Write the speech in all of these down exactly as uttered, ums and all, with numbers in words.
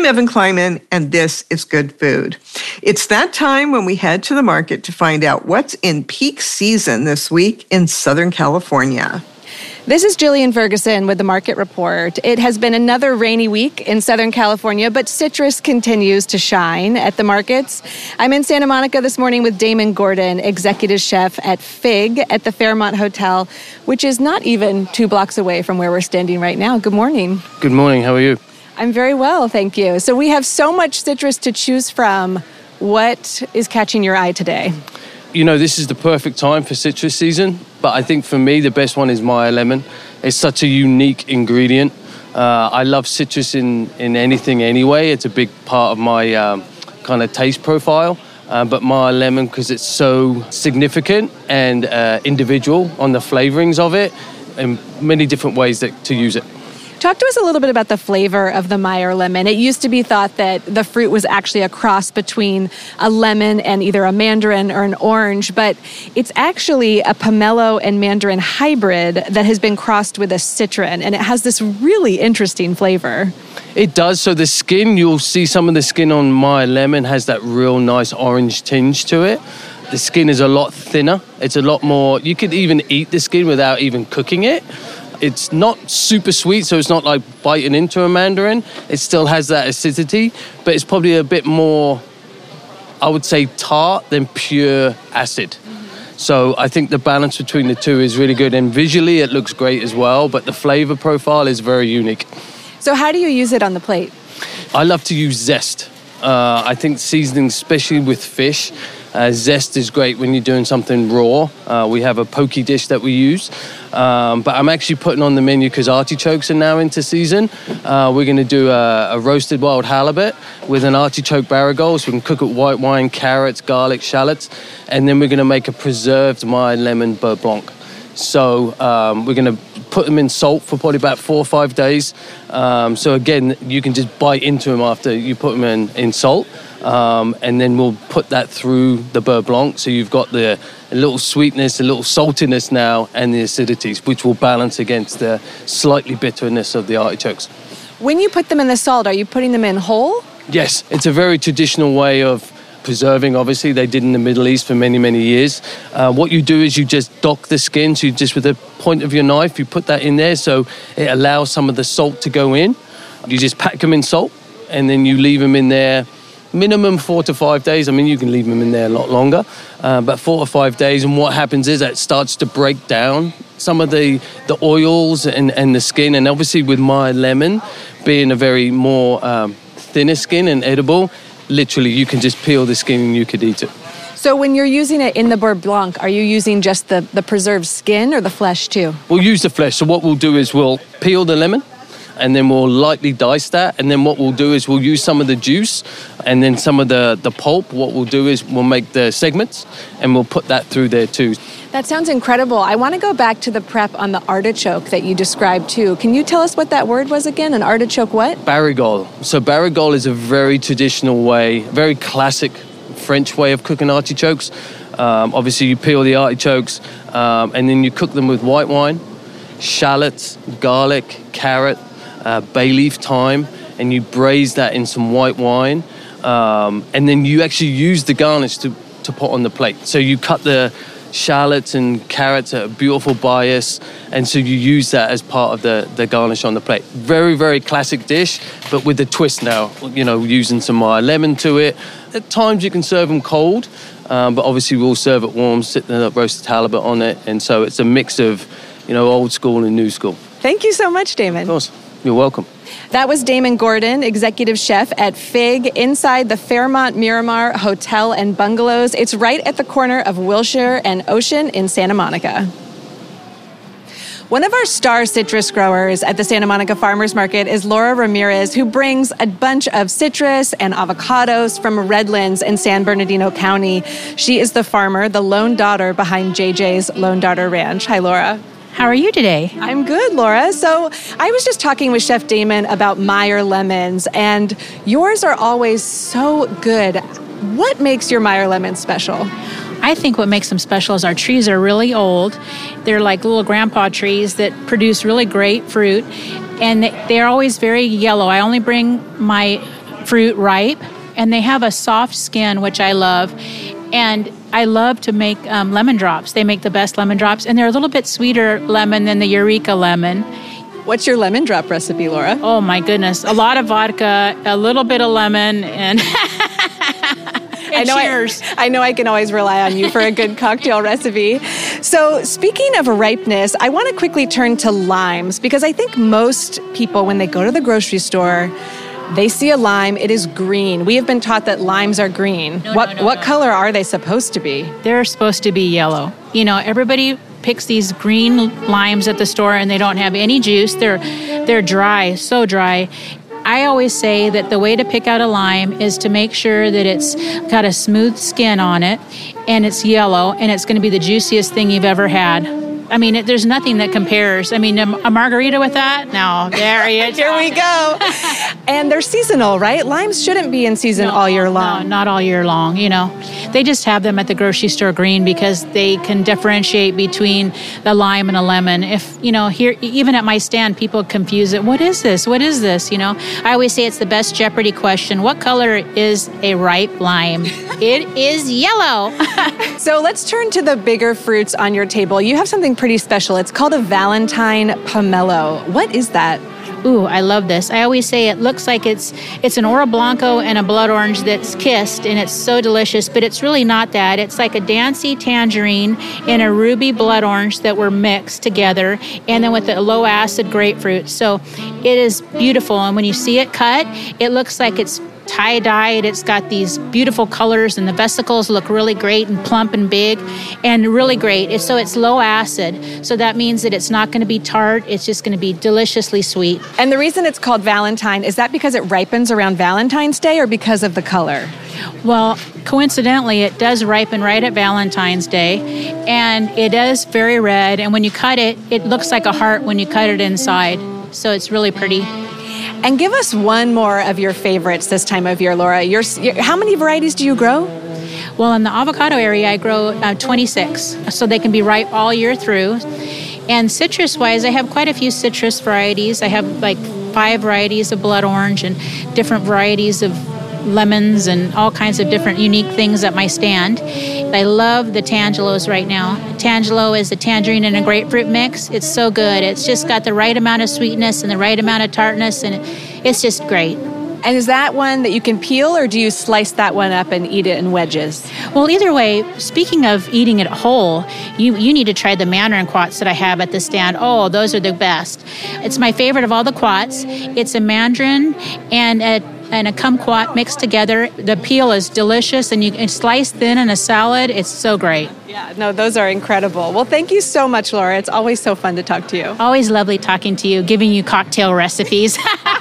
Evan Kleiman, and this is Good Food. It's that time when we head to the market to find out what's in peak season this week in Southern California. This is Jillian Ferguson with the Market Report. It has been another rainy week in Southern California, but citrus continues to shine at the markets. I'm in Santa Monica this morning with Damon Gordon, executive chef at Fig at the Fairmont Hotel, which is not even two blocks away from where we're standing right now. Good morning. Good morning. How are you? I'm very well, thank you. So we have so much citrus to choose from. What is catching your eye today? You know, this is the perfect time for citrus season, but I think for me, the best one is Meyer lemon. It's such a unique ingredient. Uh, I love citrus in, in anything anyway. It's a big part of my um, kind of taste profile. Uh, but Meyer lemon, because it's so significant and uh, individual on the flavorings of it, and many different ways that, to use it. Talk to us a little bit about the flavor of the Meyer lemon. It used to be thought that the fruit was actually a cross between a lemon and either a mandarin or an orange, but it's actually a pomelo and mandarin hybrid that has been crossed with a citron, and it has this really interesting flavor. It does. So the skin, you'll see some of the skin on Meyer lemon has that real nice orange tinge to it. The skin is a lot thinner. It's a lot more, you could even eat the skin without even cooking it. It's not super sweet, so it's not like biting into a mandarin. It still has that acidity, but it's probably a bit more, I would say, tart than pure acid. Mm-hmm. So I think the balance between the two is really good, and visually it looks great as well, but the flavor profile is very unique. So how do you use it on the plate? I love to use zest. Uh, I think seasoning, especially with fish, Uh, zest is great when you're doing something raw. Uh, we have a poke dish that we use. Um, but I'm actually putting on the menu because artichokes are now into season. Uh, we're going to do a, a roasted wild halibut with an artichoke barigol. So we can cook it with white wine, carrots, garlic, shallots. And then we're going to make a preserved Meyer lemon beurre blanc. So um, we're going to put them in salt for probably about four or five days. Um, so again, you can just bite into them after you put them in, in salt. Um, and then we'll put that through the beurre blanc. So you've got the a little sweetness, a little saltiness now, and the acidities, which will balance against the slightly bitterness of the artichokes. When you put them in the salt, are you putting them in whole? Yes, it's a very traditional way of preserving. Obviously, they did in the Middle East for many, many years. Uh, what you do is you just dock the skin. So you just, with the point of your knife, you put that in there so it allows some of the salt to go in. You just pack them in salt, and then you leave them in there minimum four to five days. I mean, you can leave them in there a lot longer, uh, but four or five days. And what happens is that it starts to break down some of the, the oils and, and the skin. And obviously with Meyer lemon being a very more um, thinner skin and edible, literally you can just peel the skin and you could eat it. So when you're using it in the beurre blanc, are you using just the, the preserved skin or the flesh too? We'll use the flesh. So what we'll do is we'll peel the lemon, and then we'll lightly dice that. And then what we'll do is we'll use some of the juice and then some of the, the pulp. What we'll do is we'll make the segments and we'll put that through there too. That sounds incredible. I want to go back to the prep on the artichoke that you described too. Can you tell us what that word was again? An artichoke what? Barigol. So barigol is a very traditional way, very classic French way of cooking artichokes. Um, obviously you peel the artichokes um, and then you cook them with white wine, shallots, garlic, carrot, Uh, bay leaf, thyme, and you braise that in some white wine, um, and then you actually use the garnish to, to put on the plate. So you cut the shallots and carrots at a beautiful bias, and so you use that as part of the, the garnish on the plate. Very, very classic dish, but with a twist now, you know, using some Meyer lemon to it. At times you can serve them cold, um, but obviously we'll serve it warm, sit the roasted halibut on it, and so it's a mix of, you know, old school and new school. Thank you so much, Damon. Of course. You're welcome. That was Damon Gordon, executive chef at Fig, inside the Fairmont Miramar Hotel and Bungalows. It's right at the corner of Wilshire and Ocean in Santa Monica. One of our star citrus growers at the Santa Monica Farmers Market is Laura Ramirez, who brings a bunch of citrus and avocados from Redlands in San Bernardino County. She is the farmer, the lone daughter behind J J's Lone Daughter Ranch. Hi, Laura. How are you today? I'm good, Laura. So I was just talking with Chef Damon about Meyer lemons, and yours are always so good. What makes your Meyer lemons special? I think what makes them special is our trees are really old. They're like little grandpa trees that produce really great fruit, and they're always very yellow. I only bring my fruit ripe, and they have a soft skin, which I love. And I love to make um, lemon drops. They make the best lemon drops, and they're a little bit sweeter lemon than the Eureka lemon. What's your lemon drop recipe, Laura? Oh my goodness. A lot of vodka, a little bit of lemon, and, and I know cheers. I, I know I can always rely on you for a good cocktail recipe. So speaking of ripeness, I want to quickly turn to limes, because I think most people, when they go to the grocery store, they see a lime, it is green. We have been taught that limes are green. No, what no, no, what no. color are they supposed to be? They're supposed to be yellow. You know, everybody picks these green limes at the store and they don't have any juice. They're they're dry, so dry. I always say that the way to pick out a lime is to make sure that it's got a smooth skin on it and it's yellow and it's going to be the juiciest thing you've ever had. I mean, it, there's nothing that compares. I mean, a, a margarita with that? No, there you Here we go. And they're seasonal, right? Limes shouldn't be in season No, all year long. No, not all year long, you know. They just have them at the grocery store green because they can differentiate between the lime and a lemon. If, you know, here, even at my stand, people confuse it. What is this? What is this? You know, I always say it's the best Jeopardy question. What color is a ripe lime? It is yellow. So let's turn to the bigger fruits on your table. You have something pretty special. It's called a Valentine pomelo. What is that? Ooh, I love this. I always say it looks like it's it's an Oro Blanco and a blood orange that's kissed, and it's so delicious, but it's really not that. It's like a Dancy tangerine and a ruby blood orange that were mixed together, and then with a low-acid grapefruit. So it is beautiful, and when you see it cut, it looks like it's tie-dyed. It's got these beautiful colors, and the vesicles look really great and plump and big and really great. It's, so it's low acid. So that means that it's not going to be tart. It's just going to be deliciously sweet. And the reason it's called Valentine, is that because it ripens around Valentine's Day or because of the color? Well, coincidentally, it does ripen right at Valentine's Day, and it is very red. And when you cut it, it looks like a heart when you cut it inside. So it's really pretty. And give us one more of your favorites this time of year, Laura. Your, your, how many varieties do you grow? Well, in the avocado area, I grow uh, twenty-six, so they can be ripe all year through. And citrus-wise, I have quite a few citrus varieties. I have like five varieties of blood orange and different varieties of lemons and all kinds of different unique things at my stand. I love the Tangelos right now. Tangelo is a tangerine and a grapefruit mix. It's so good. It's just got the right amount of sweetness and the right amount of tartness, and it's just great. And is that one that you can peel, or do you slice that one up and eat it in wedges? Well, either way, speaking of eating it whole, you, you need to try the mandarin quats that I have at the stand. Oh, those are the best. It's my favorite of all the quats. It's a mandarin and a and a kumquat mixed together. The peel is delicious, and you can slice thin in a salad. It's so great. Yeah, no, those are incredible. Well, thank you so much, Laura. It's always so fun to talk to you. Always lovely talking to you, giving you cocktail recipes.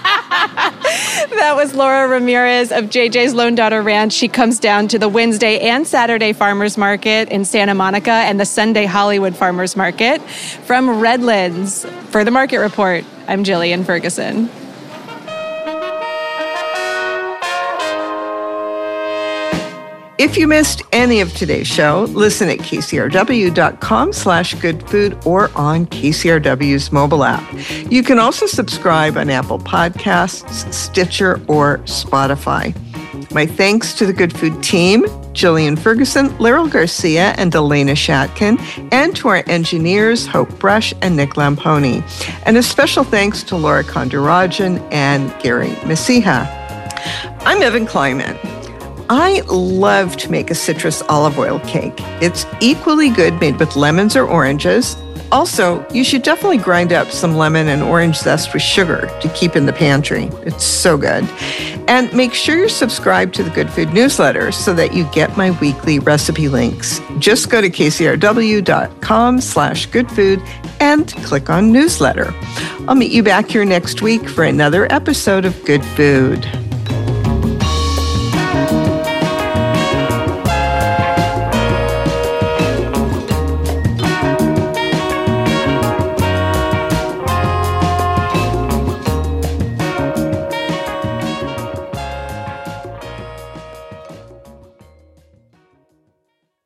That was Laura Ramirez of J J's Lone Daughter Ranch. She comes down to the Wednesday and Saturday Farmers Market in Santa Monica and the Sunday Hollywood Farmers Market. From Redlands, for the Market Report, I'm Jillian Ferguson. If you missed any of today's show, listen at kcrw.com slash good food or on K C R W's mobile app. You can also subscribe on Apple Podcasts, Stitcher, or Spotify. My thanks to the Good Food team, Jillian Ferguson, Laryl Garcia, and Elena Shatkin, and to our engineers, Hope Brush and Nick Lamponi. And a special thanks to Laura Kondarajan and Gary Masiha. I'm Evan Kleiman. I love to make a citrus olive oil cake. It's equally good made with lemons or oranges. Also, you should definitely grind up some lemon and orange zest with sugar to keep in the pantry. It's so good. And make sure you're subscribed to the Good Food newsletter so that you get my weekly recipe links. Just go to kcrw.com slash goodfood and click on newsletter. I'll meet you back here next week for another episode of Good Food.